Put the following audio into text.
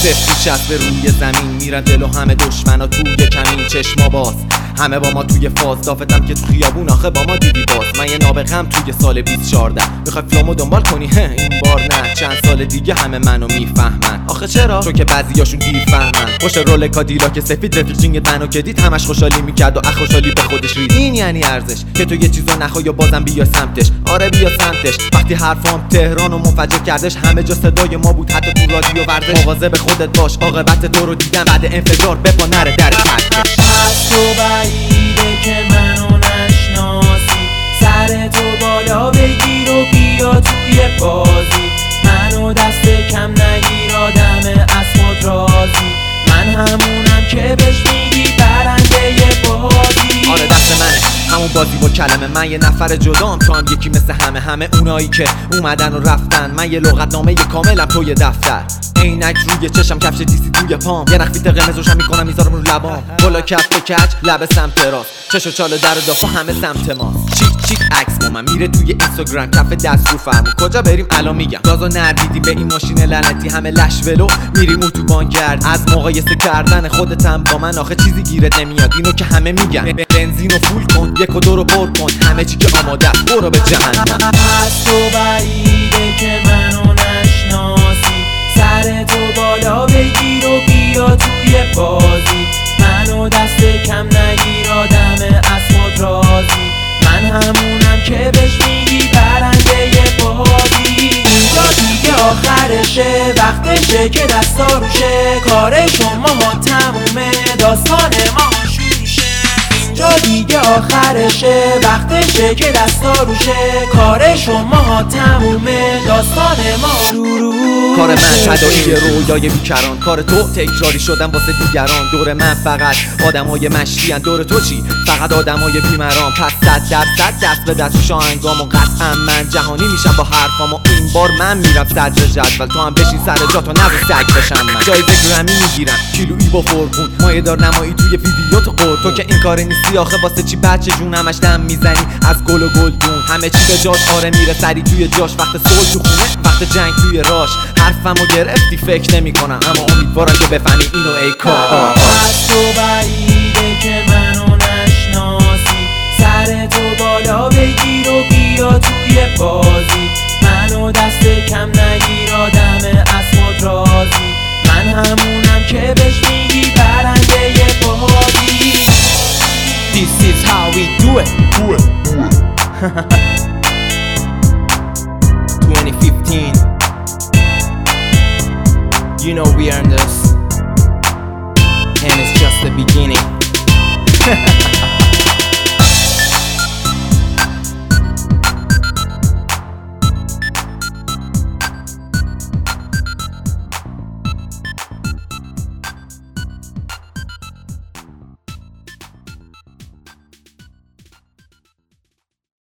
سفتی چسب روی زمین میرن دل و همه دشمنا توی کمین. چشما باز همه با ما توی فاز، دافتم که تو خیابون آخه با ما دیدی باز. من یه نابغم توی سال 2014، میخوای فلامو دنبال کنی؟ این بار نه، چند سال دیگه همه منو میفهمن. آخه چرا؟ چون که بعضیاشون دیر فهمن. خوش رول کادیلاک سفید رفیق جینگ منو که دید همش خوشحالی میکرد و خوشحالی به خودش رید. این یعنی ارزش که تو یه چیزو نخوای و بازم بیا سمتش. آره بیا سمتش. وقتی حرفام تهرانو منفجر کردش، همه جا صدای ما بود حتی تو رادیو ورزش. مواظب خودت باش، عاقبت تو رو دیدم بعد انفجار بپا نره در ترکش. از تو بعیده که منو نشناسی، سر تو بالا بگیر و بیا توی بازی. منو دست کم نگیر آدم از خود راضی، من همونم که بهش میگی برنده بازی. آره دست منه همون بازی با کلمه، من یه نفر جدام تو هم یکی مثل همه اونایی که اومدن و رفتن. من یه لغتنامه کاملم توی دفتر، عینک روی چشم، کفش دیسی توی پام، یه نخفیت قرمز روشن میکنم میذارم رو لبام. بالا کف به کج لب سمت راست، چش و چاله در و دافا همه سمت ماست. چیک عکس با من میره توی اینستاگرام، کف دست رو فرمون کجا بریم الان میگم. گازو نردیدیم به این ماشین لعنتی، همه لش ولو میریم اتوبان گرد. از مقایسه کردن خودتم با من آخه چیزی گیرت نمیاد، اینو که همه میگن. بنزینو فول کن، یک و دو رو پر کن، همه چی که آماده است برو به جهنم. از تو بعیده که منو نشناسی، سر تو بالا بگیر و بیا توی بازی. منو دست کم نگیر آدم از خود راضی، من همونم که بهش میگی برنده بازی. اینجا دیگه آخرشه، وقتشه که دستا روشه، کار شما ها تمومه، داستان ما شروع شه. اینجا دیگه آخرشه، وقتشه که دستا روشه، کار شما ها تمومه، داستان ما شروع. کار من فدایی رویای بیکران، کار تو تکراری شدن واسه دیگران. دور من فقط آدمای مشتیان، دور تو چی؟ فقط آدمای بیمران. پس 100% دست به دست شاهنگام و قطعا من جهانی میشم با حرفام. و این بار من میرم صدر جدول، تو هم بشین سر جات و نبو سگ بشم. من جایزه گرمی میگیرم کیلویی با فرغون، مایه دار نمایی توی ویدیو تو قرد. تو که این کار نیستی آخه واسه چی بچه جون همش دم میزنی از گل و گلدون. همه چی به جاش آره میره سری توی جاش، وقت صلح تو خونه وقت جنگ توی راش. حرفمو گرفتی فکر نمی کنم، اما امیدوارم که بفهمی اینو ای کار. از تو بعیده که منو نشناسی، سر تو بالا بگیر و بیا توی بازی. منو دست کم نگیر آدم از خود راضی، من همونم که بهش میگی برنده بازی. This is how we do it. 2015, you know we earned this, and it's just the beginning.